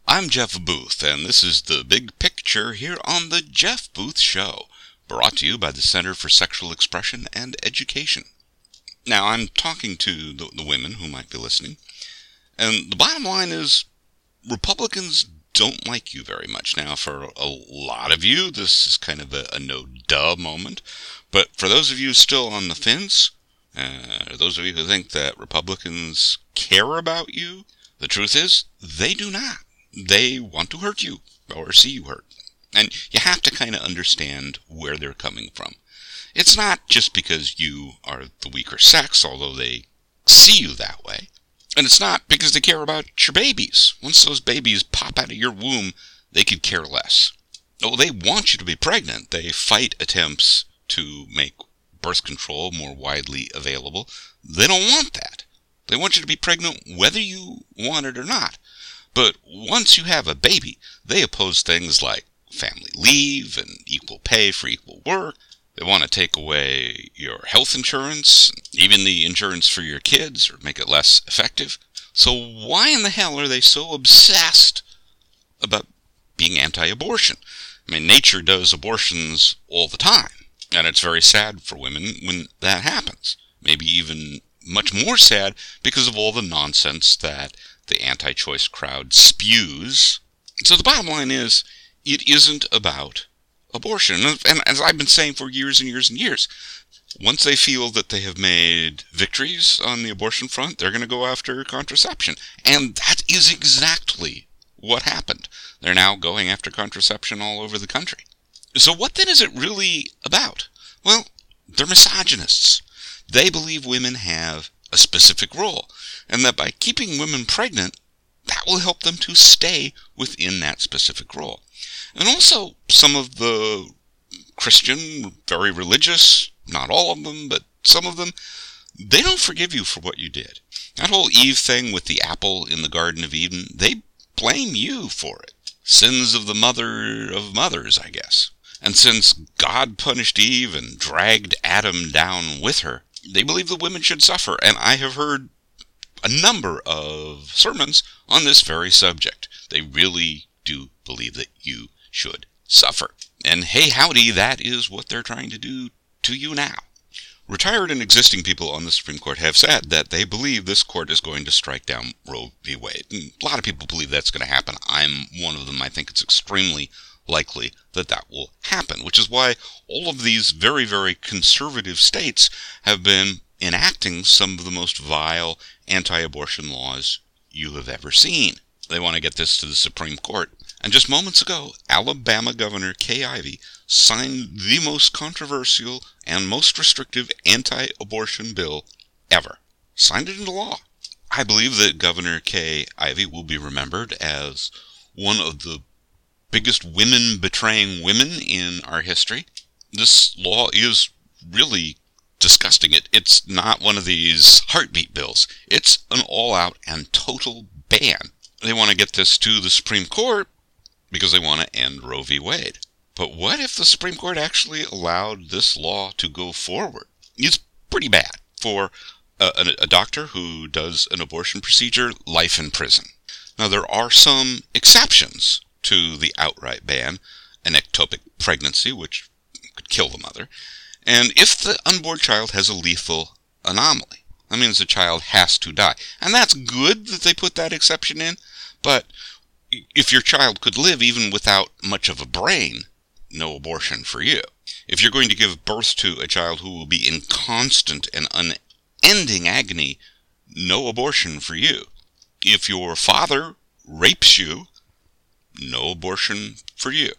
I'm Jeff Booth, and this is The Big Picture here on The Jeff Booth Show, brought to you by the Center for Sexual Expression and Education. Now, I'm talking to the women who might be listening, and the bottom line is Republicans don't like you very much. Now, for a lot of you, this is kind of a no-duh moment, but for those of you still on the fence, those of you who think that Republicans care about you, the truth is, they do not. They want to hurt you, or see you hurt. And you have to kind of understand where they're coming from. It's not just because you are the weaker sex, although they see you that way. And it's not because they care about your babies. Once those babies pop out of your womb, they could care less. Oh, they want you to be pregnant. They fight attempts to make birth control more widely available. They don't want that. They want you to be pregnant whether you want it or not. But once you have a baby, they oppose things like family leave and equal pay for equal work. They want to take away your health insurance, even the insurance for your kids, or make it less effective. So why in the hell are they so obsessed about being anti-abortion? I mean, nature does abortions all the time, and it's very sad for women when that happens. Maybe even much more sad because of all the nonsense that the anti-choice crowd spews. So the bottom line is, it isn't about abortion. And as I've been saying for years and years and years, once they feel that they have made victories on the abortion front, they're going to go after contraception. And that is exactly what happened. They're now going after contraception all over the country. So what then is it really about? Well, they're misogynists. They believe women have a specific role, and that by keeping women pregnant, that will help them to stay within that specific role. And also, some of the Christian, very religious, not all of them, but some of them, they don't forgive you for what you did. That whole Eve thing with the apple in the Garden of Eden, they blame you for it. Sins of the mother of mothers, I guess. And since God punished Eve and dragged Adam down with her, they believe that women should suffer, and I have heard a number of sermons on this very subject. They really do believe that you should suffer. And hey howdy, that is what they're trying to do to you now. Retired and existing people on the Supreme Court have said that they believe this court is going to strike down Roe v. Wade. And a lot of people believe that's going to happen. I'm one of them. I think it's extremely likely that that will happen, which is why all of these very, very conservative states have been enacting some of the most vile anti-abortion laws you have ever seen. They want to get this to the Supreme Court. And just moments ago, Alabama Governor Kay Ivey signed the most controversial and most restrictive anti-abortion bill ever. Signed it into law. I believe that Governor Kay Ivey will be remembered as one of the biggest women betraying women in our history. This law is really disgusting. It's not one of these heartbeat bills. It's an all-out and total ban. They want to get this to the Supreme Court because they want to end Roe v. Wade. But what if the Supreme Court actually allowed this law to go forward? It's pretty bad. For a doctor who does an abortion procedure, life in prison. Now, there are some exceptions to the outright ban, an ectopic pregnancy, which could kill the mother, and if the unborn child has a lethal anomaly. That means the child has to die. And that's good that they put that exception in, but if your child could live even without much of a brain, no abortion for you. If you're going to give birth to a child who will be in constant and unending agony, no abortion for you. If your father rapes you, no abortion for you.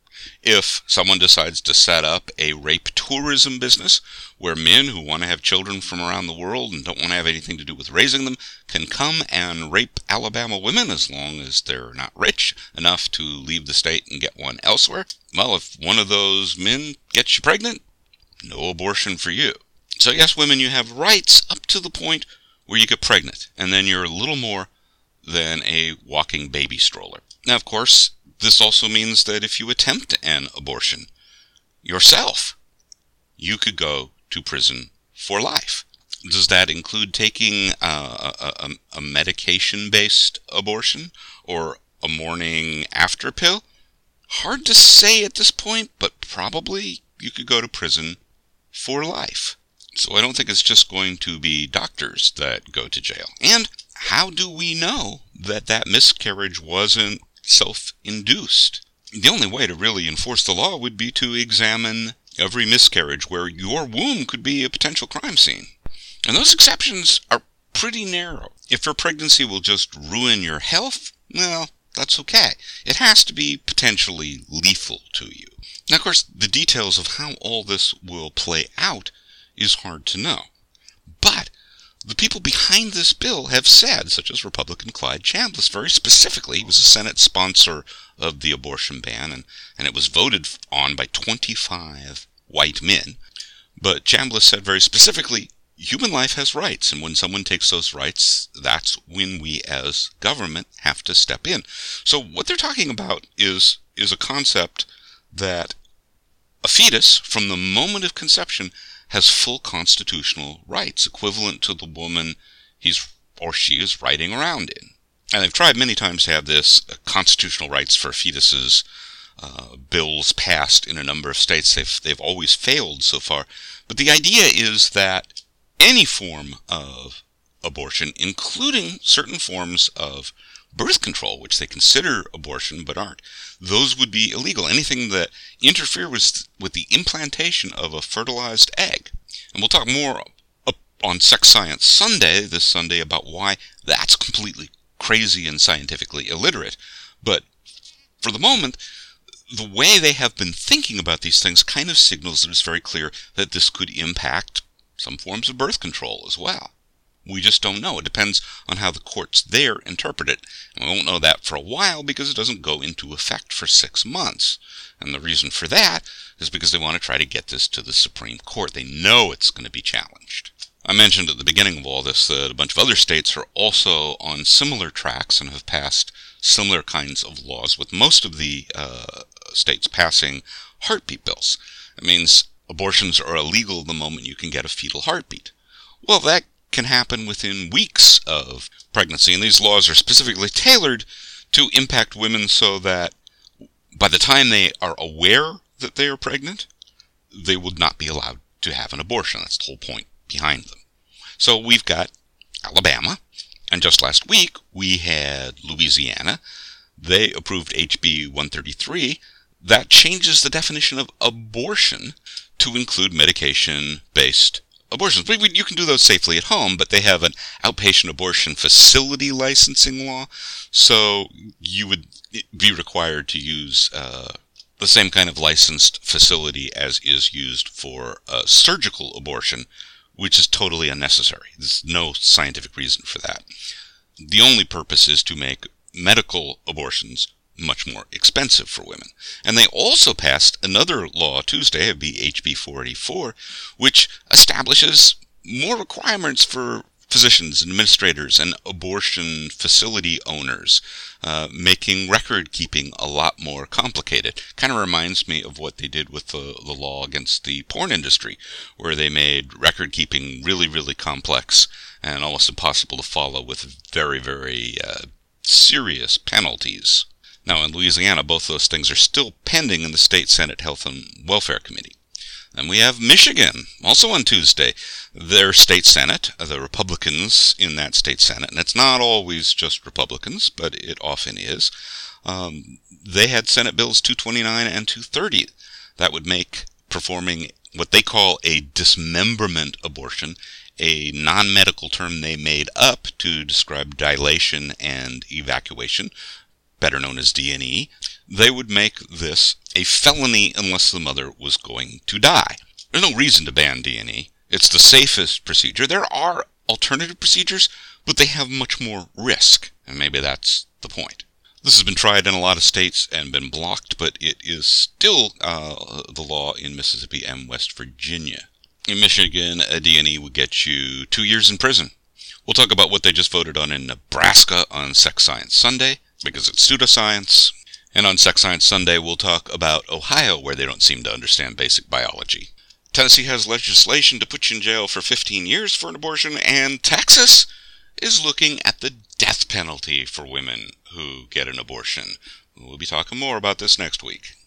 If someone decides to set up a rape tourism business where men who want to have children from around the world and don't want to have anything to do with raising them can come and rape Alabama women as long as they're not rich enough to leave the state and get one elsewhere, well, if one of those men gets you pregnant, no abortion for you. So yes, women, you have rights up to the point where you get pregnant, and then you're a little more than a walking baby stroller. Now, of course, this also means that if you attempt an abortion yourself, you could go to prison for life. Does that include taking a medication-based abortion or a morning after pill? Hard to say at this point, but probably you could go to prison for life. So I don't think it's just going to be doctors that go to jail. And how do we know that that miscarriage wasn't self-induced? The only way to really enforce the law would be to examine every miscarriage where your womb could be a potential crime scene. And those exceptions are pretty narrow. If your pregnancy will just ruin your health, well, that's okay. It has to be potentially lethal to you. Now, of course, the details of how all this will play out is hard to know. But the people behind this bill have said, such as Republican Clyde Chambliss, very specifically, he was a Senate sponsor of the abortion ban, and it was voted on by 25 white men. But Chambliss said very specifically, human life has rights, and when someone takes those rights, that's when we as government have to step in. So what they're talking about is a concept that a fetus, from the moment of conception, has full constitutional rights, equivalent to the woman he's or she is riding around in. And they've tried many times to have this constitutional rights for fetuses bills passed in a number of states. They've always failed so far. But the idea is that any form of abortion, including certain forms of birth control, which they consider abortion but aren't, those would be illegal. Anything that interfere with the implantation of a fertilized egg. And we'll talk more on Sex Science Sunday, this Sunday, about why that's completely crazy and scientifically illiterate. But for the moment, the way they have been thinking about these things kind of signals that it's very clear that this could impact some forms of birth control as well. We just don't know. It depends on how the courts there interpret it. And we won't know that for a while because it doesn't go into effect for 6 months. And the reason for that is because they want to try to get this to the Supreme Court. They know it's going to be challenged. I mentioned at the beginning of all this that a bunch of other states are also on similar tracks and have passed similar kinds of laws, with most of the states passing heartbeat bills. It means abortions are illegal the moment you can get a fetal heartbeat. Well, that can happen within weeks of pregnancy, and these laws are specifically tailored to impact women so that by the time they are aware that they are pregnant, they would not be allowed to have an abortion. That's the whole point behind them. So we've got Alabama, and just last week we had Louisiana. They approved HB 133. That changes the definition of abortion to include medication-based abortions. You can do those safely at home, but they have an outpatient abortion facility licensing law, so you would be required to use the same kind of licensed facility as is used for surgical abortion, which is totally unnecessary. There's no scientific reason for that. The only purpose is to make medical abortions much more expensive for women. And they also passed another law Tuesday, it'd be HB 484, which establishes more requirements for physicians and administrators and abortion facility owners, making record keeping a lot more complicated. Kind of reminds me of what they did with the law against the porn industry, where they made record keeping really, really complex and almost impossible to follow with very, very serious penalties. Now, in Louisiana, both those things are still pending in the State Senate Health and Welfare Committee. And we have Michigan, also on Tuesday. Their state senate, the Republicans in that state senate, and it's not always just Republicans, but it often is, they had Senate Bills 229 and 230 that would make performing what they call a dismemberment abortion, a non-medical term they made up to describe dilation and evacuation, better known as D&E. They would make this a felony unless the mother was going to die. There's no reason to ban D&E. It's the safest procedure. There are alternative procedures, but they have much more risk, and maybe that's the point. This has been tried in a lot of states and been blocked, but it is still the law in Mississippi and West Virginia. In Michigan, a D&E would get you 2 years in prison. We'll talk about what they just voted on in Nebraska on Sex Science Sunday, because it's pseudoscience. And on Sex Science Sunday, we'll talk about Ohio, where they don't seem to understand basic biology. Tennessee has legislation to put you in jail for 15 years for an abortion, and Texas is looking at the death penalty for women who get an abortion. We'll be talking more about this next week.